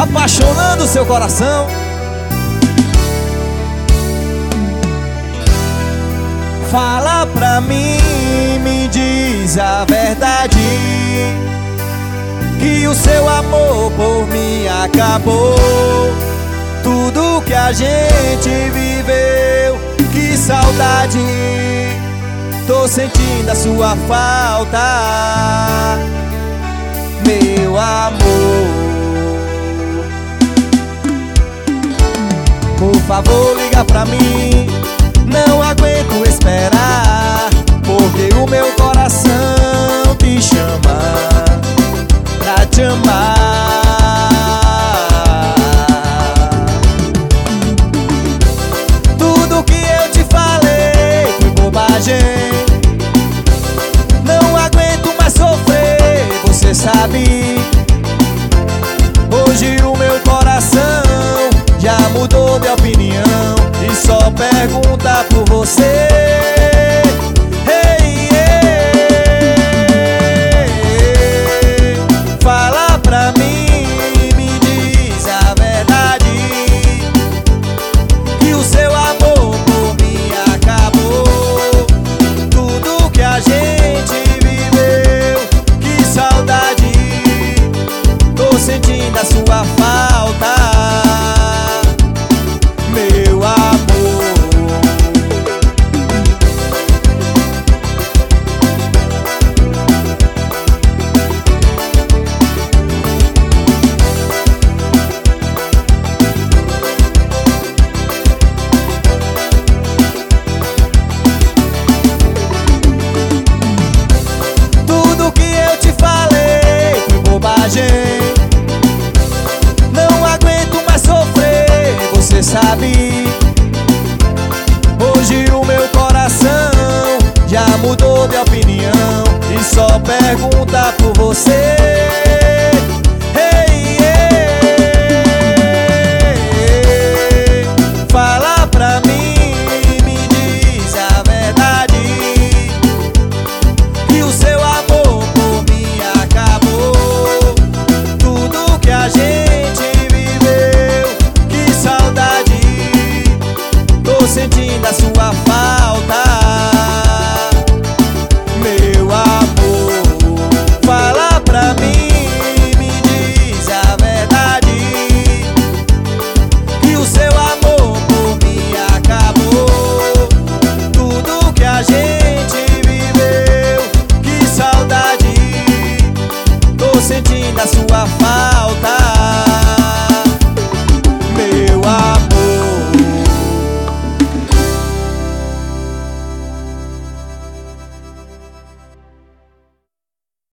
apaixonando seu coração. Fala pra mim, me diz a verdade, que o seu amor por mim acabou. Tudo que a gente viveu, que saudade. Tô sentindo a sua falta, meu amor. Por favor, liga pra mim, não aguento esperar, porque o meu coração te chama pra te amar. Tudo que eu te falei foi bobagem, não aguento mais sofrer, você sabe. Hoje o meu coração já mudou de opinião e só pergunta por você. Hey, hey. Fala pra mim, me diz a verdade, que o seu amor por mim acabou. Tudo que a gente viveu, que saudade. Tô sentindo a sua falta, meu amor. Tudo que eu te falei foi bobagem, não aguento mais sofrer, você sabe. Hoje o meu coração já mudou de opinião e só pergunta por você. Hey, hey. Fala pra mim, me diz a verdade, que o seu amor por mim acabou. Tudo que a gente viveu, que saudade. Tô sentindo a sua falta, meu amor. Fala pra mim, me diz a verdade, que o seu amor por mim acabou. Tudo que a gente viveu, que saudade. Tô sentindo a sua falta,